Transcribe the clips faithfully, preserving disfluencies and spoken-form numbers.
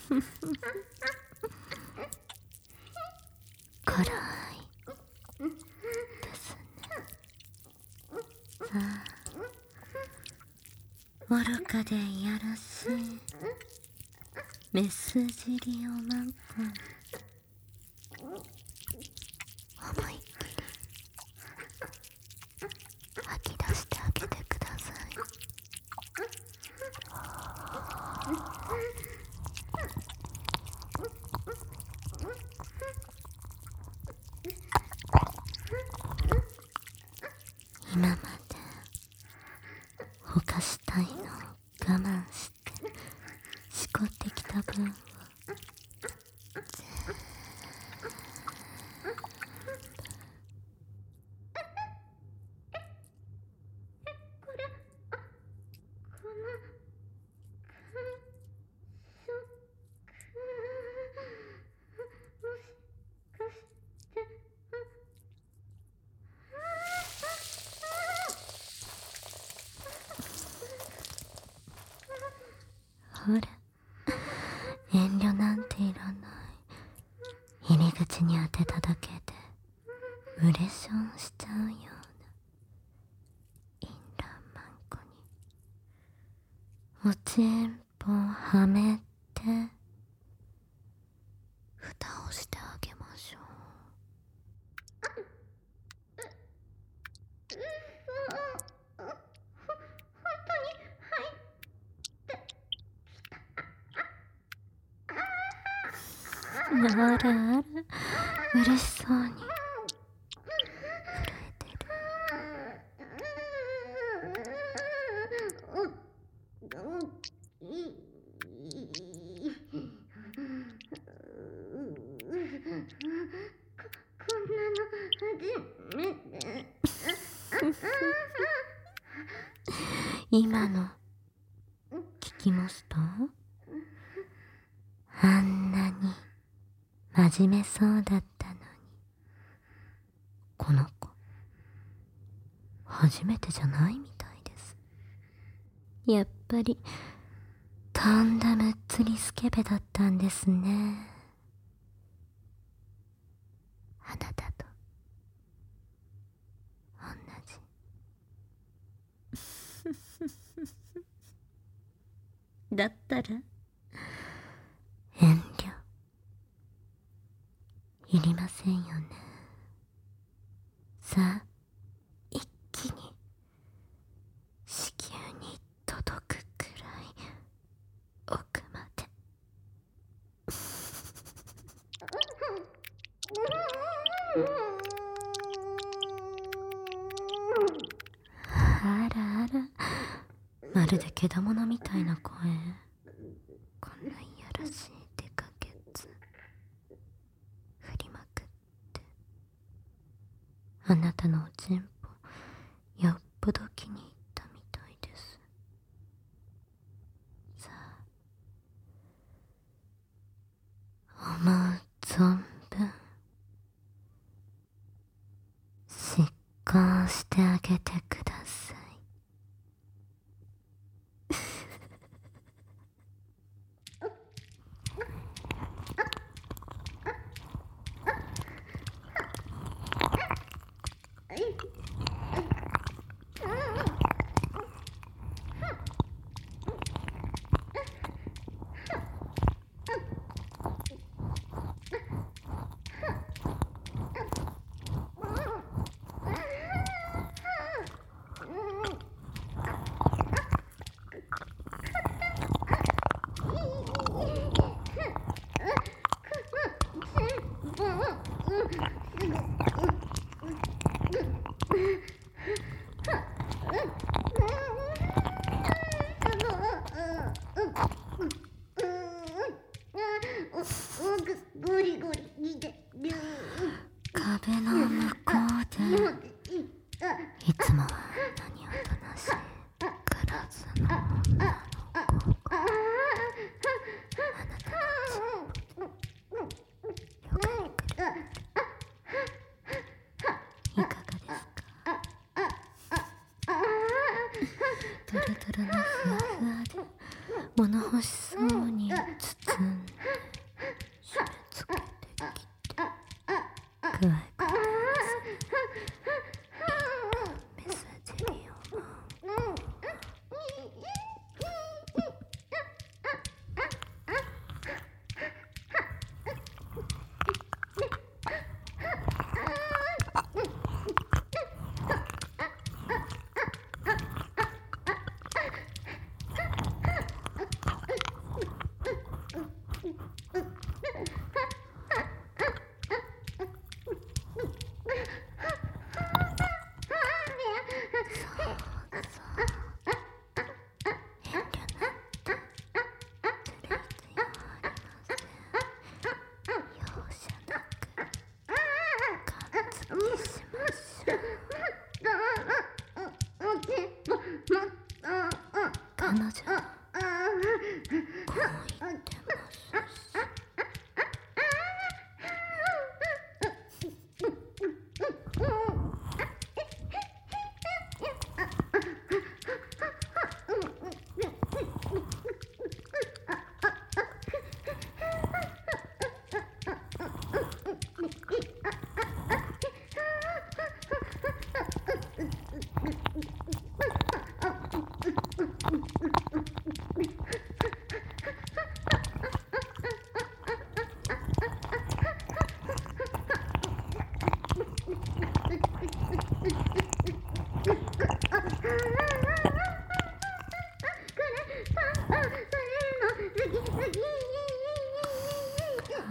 辛いですね。さあ、愚かでいやらしいメス尻をマンポン、思いっきり吐き出してあげてください。今までほかしたいのを我慢してしこってきた分をほら、遠慮なんていらない。入り口に当てただけでウレションしちゃうようなインランマンコにおちんぽはめて蓋をしてあげましょう。あらあら、嬉しそうに震えてる。こんなの初めて。今の聞きました？あんなに真面目そうだったのに、この子初めてじゃないみたいです。やっぱりとんだむっつりスケベだったんですね。あなたと同じ。だったら遠慮いりませんよね。さあ、一気に子宮に届くくらい奥まで。あらあら、まるでけだものみたいな声。こんないやらしいデカケツ振りまくって、あなたのおちんぽよっぽど気に入ったみたいです。さあ、思う存分執行してあげてください。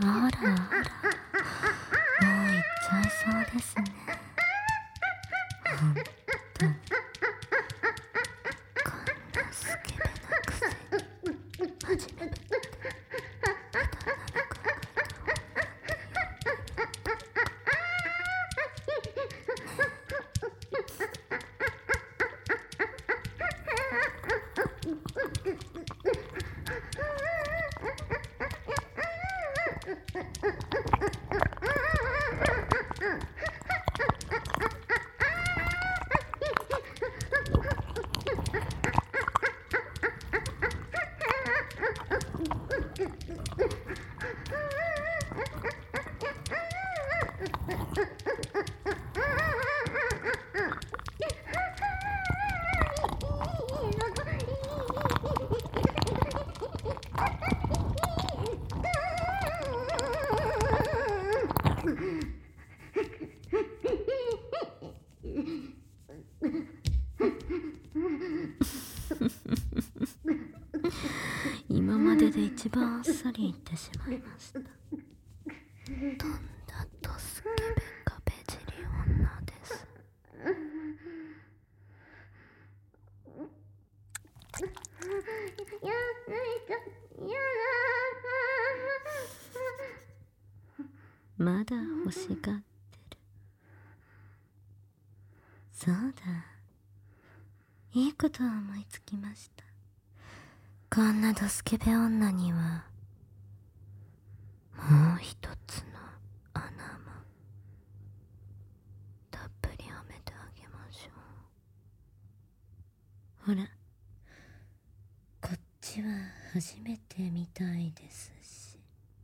あらあら、もう行っちゃいそうですね。本当にこんなスケベなくせに真面目ぶってくだらなく今までで一番あっさりいってしまいました。とんだとスケベ壁尻女です。まだ欲しがってる。そうだ、いいことを思いつきました。こんなドスケベ女にはもう一つの穴もたっぷりはめてあげましょう。ほら、こっちは初めてみたいですし。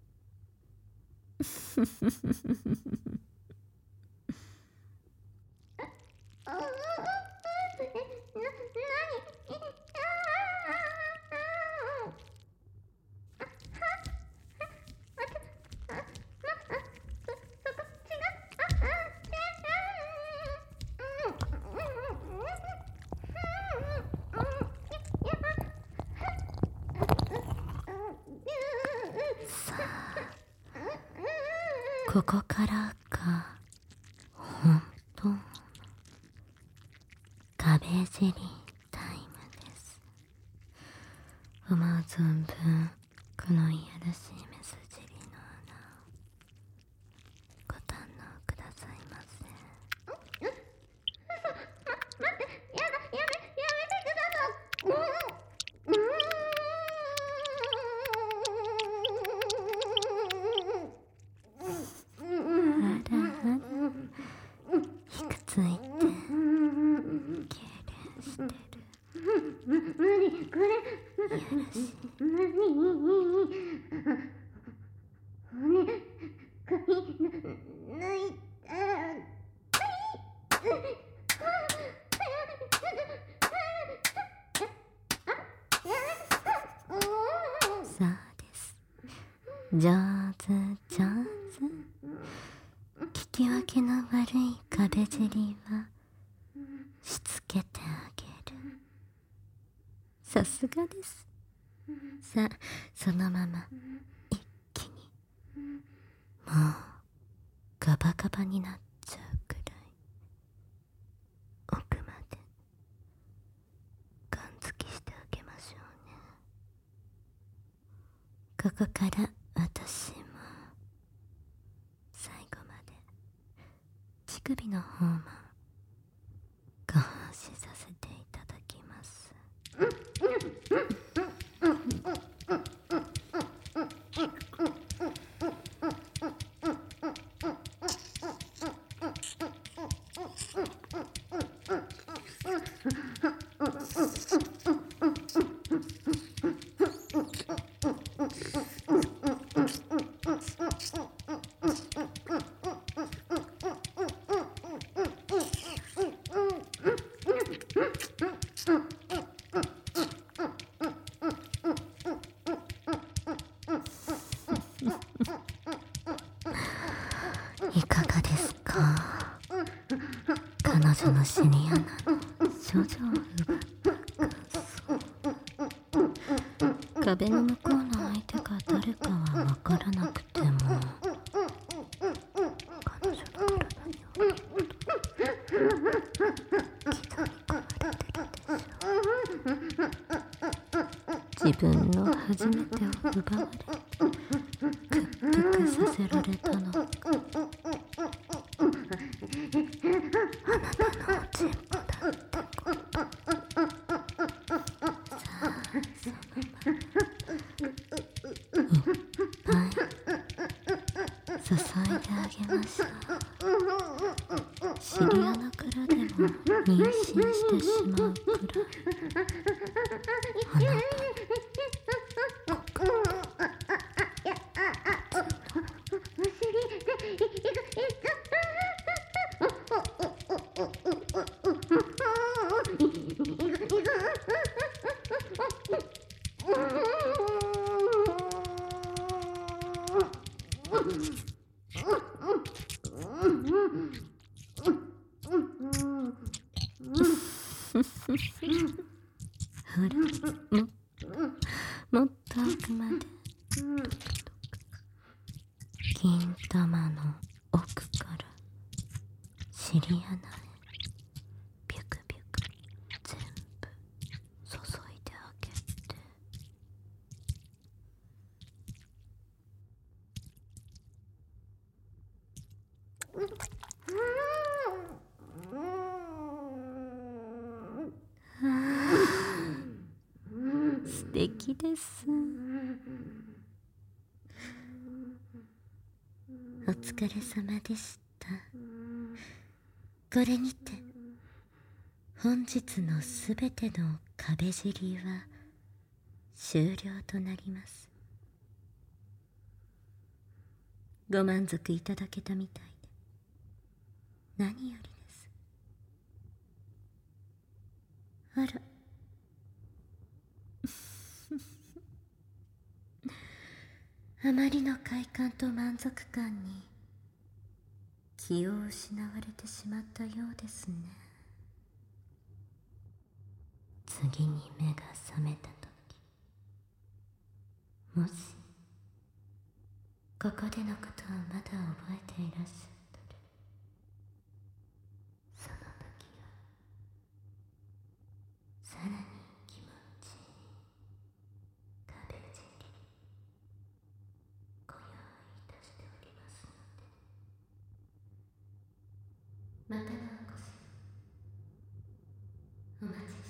ここからが本当の壁尻タイムです。思う存分このいやらしいメス尻の穴をご堪能くださいませ。待って、やだ、やめ、やめてください。ついて痙攣してる。何これ、いやらしい。何骨髪抜いたらそうです、上手上手。聞き分けの悪い壁尻はしつけてあげる。さすがです。さあ、そのまま一気にもうガバガバになっちゃうくらい奥までガンつきしてあげましょうね。ここから私も最後まで乳首の方もご奉仕させていただきます。いかがですか。彼女のシリアなの少女を奪った感想。壁の向こうの相手が誰かは分からなくても自分の初めてを奪われ屈服させられたのか。あなたのおちんぽだってこと。さあそのままいっぱい注いであげましょう。シリアナからでも妊娠してしまうくらいあなたのほら、もっともっと奥まで金玉の奥からシリアナへビュクビュク全部注いであげて。素敵です。お疲れ様でした。これにて本日のすべての壁尻は終了となります。ご満足いただけたみたいで何よりです。あらあまりの快感と満足感に気を失われてしまったようですね。次に目が覚めたとき、もしここでのことをまだ覚えていらっしゃったら、その時はさらに気持ちいい壁尻ご用意いたしておりますので、またのお越しをお待ちしております。